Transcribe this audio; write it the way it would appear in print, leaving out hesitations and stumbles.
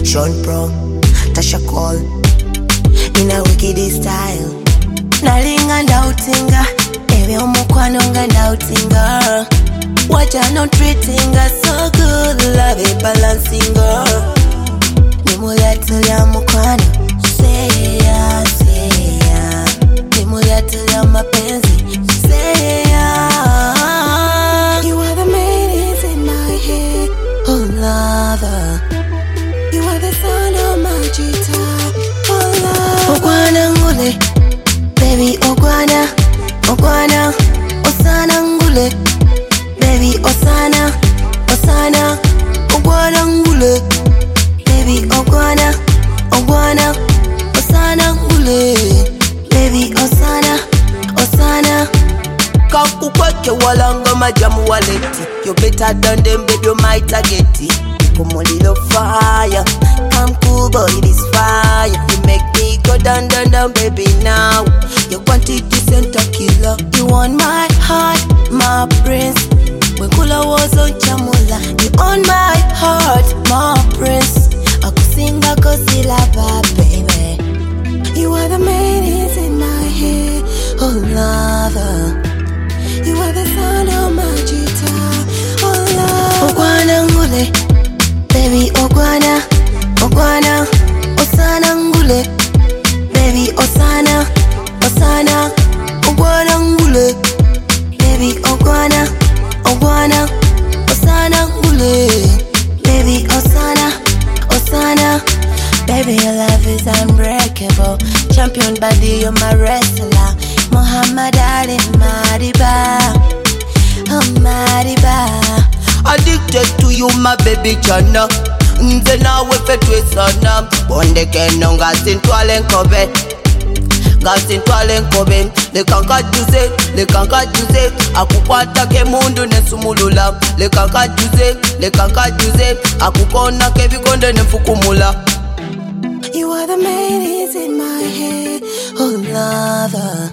Sean Pro, Tasha Cole, in a wicked style. Nalinga ndautinga, ewe omukwano nga ndautinga. What you not treating us so good, love it balancing her. Nimuya tulia mukwano, say ya, say ya. Nimuya tulia mapenzi, say ya. You are the melodies in my head, oh lover. You are the sound of my guitar, oh lover. Ogwana ngule, baby ogwana, ogwana, osana ngule. Baby Osana, Osana, Ogwana ngule. Baby Ogwana, Ogwana, Osana ngule. Baby Osana, Osana. Kakukweke walanga majamu waleti. You better than them, baby, you might get it. Come on, little fire. Come cool, boy, this fire. You make me go down, down, down, baby, now. You want it, this ain't a killer. You want my heart, my prince. When Kula was on Chamula, you on my heart, my prince. I could sing, I could see lava, baby. You are the melodies in my head, oh lover. You are the sound of my guitar, oh lover. Ogwana ngule, baby Ogwana, Ogwana, Osana ngule. Baby Osana, Osana, Ogwana ngule. Baby Ogwana, Ogwana, Osana ngule. Baby Osana, Osana. Baby your love is unbreakable. Champion body, you're my wrestler. Muhammad Ali Madiba, oh Madiba. Addicted to you my baby Chana. Nze nawe fetwe sana. Bonde keno ngasintwale nkobe. Ngasintwale nkobe. Lekanka juze. Akukwata ke mundu nesumulula. Lekanka juze. Akukona ke bikonde nefukumula. You are the melodies in my head, oh lover.